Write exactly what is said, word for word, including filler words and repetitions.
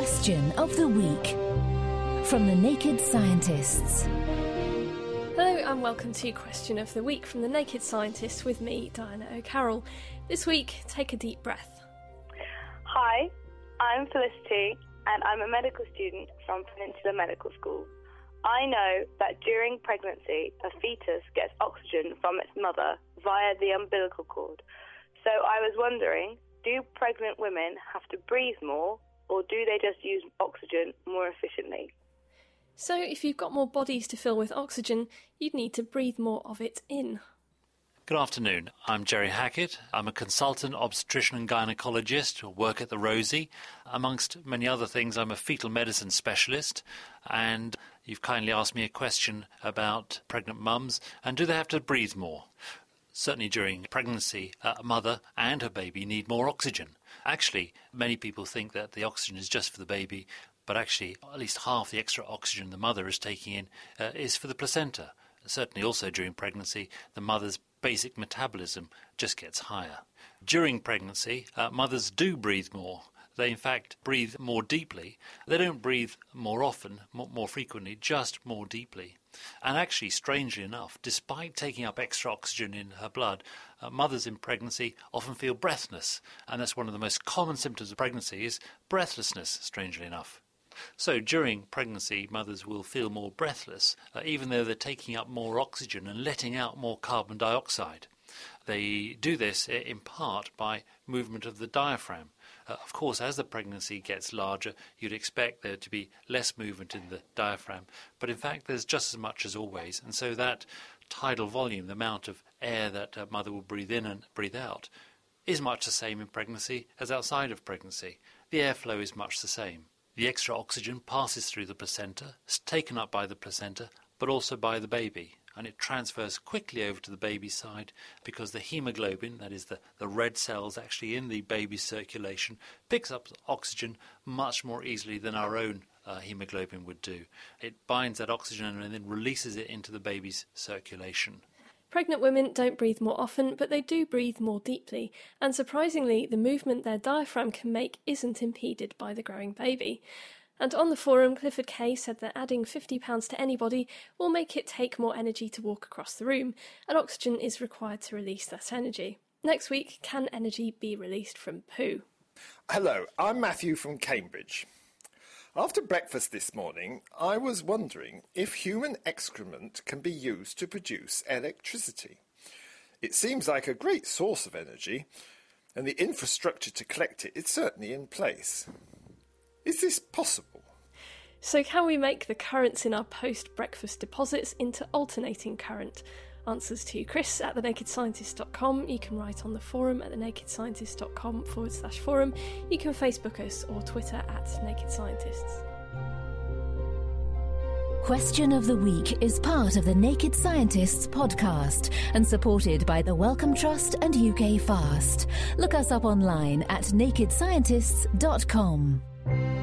Question of the Week from the Naked Scientists. Hello and welcome to Question of the Week from the Naked Scientists with me, Diana O'Carroll. This week, take a deep breath. Hi, I'm Felicity and I'm a medical student from Peninsula Medical School. I know that during pregnancy, a fetus gets oxygen from its mother via the umbilical cord. So I was wondering, do pregnant women have to breathe more, or do they just use oxygen more efficiently? So if you've got more bodies to fill with oxygen, you'd need to breathe more of it in. Good afternoon. I'm Jerry Hackett. I'm a consultant obstetrician and gynaecologist who work at the Rosie. Amongst many other things, I'm a fetal medicine specialist, and you've kindly asked me a question about pregnant mums and do they have to breathe more? Certainly during pregnancy, a mother and her baby need more oxygen. Actually, many people think that the oxygen is just for the baby, but actually at least half the extra oxygen the mother is taking in uh, is for the placenta. Certainly also during pregnancy, the mother's basic metabolism just gets higher. During pregnancy, uh, mothers do breathe more. They, in fact, breathe more deeply. They don't breathe more often, more, more frequently, just more deeply. And actually, strangely enough, despite taking up extra oxygen in her blood, uh, mothers in pregnancy often feel breathless. And that's one of the most common symptoms of pregnancy is breathlessness, strangely enough. So during pregnancy, mothers will feel more breathless, uh, even though they're taking up more oxygen and letting out more carbon dioxide. They do this in part by movement of the diaphragm. Uh, of course, as the pregnancy gets larger, you'd expect there to be less movement in the diaphragm, but in fact there's just as much as always, and so that tidal volume, the amount of air that a mother will breathe in and breathe out, is much the same in pregnancy as outside of pregnancy. The airflow is much the same. The extra oxygen passes through the placenta, is taken up by the placenta, but also by the baby, and it transfers quickly over to the baby's side because the hemoglobin, that is the, the red cells actually in the baby's circulation, picks up oxygen much more easily than our own uh, hemoglobin would do. It binds that oxygen and then releases it into the baby's circulation. Pregnant women don't breathe more often, but they do breathe more deeply, and surprisingly, the movement their diaphragm can make isn't impeded by the growing baby. And on the forum, Clifford Kay said that adding fifty pounds to anybody will make it take more energy to walk across the room, and oxygen is required to release that energy. Next week, can energy be released from poo? Hello, I'm Matthew from Cambridge. After breakfast this morning, I was wondering if human excrement can be used to produce electricity. It seems like a great source of energy, and the infrastructure to collect it is certainly in place. Is this possible? So can we make the currents in our post-breakfast deposits into alternating current? Answers to Chris at the naked scientist dot com. You can write on the forum at the naked scientist dot com forward slash forum. You can Facebook us or Twitter at Naked Scientists. Question of the Week is part of the Naked Scientists podcast and supported by the Wellcome Trust and U K Fast. Look us up online at naked scientists dot com.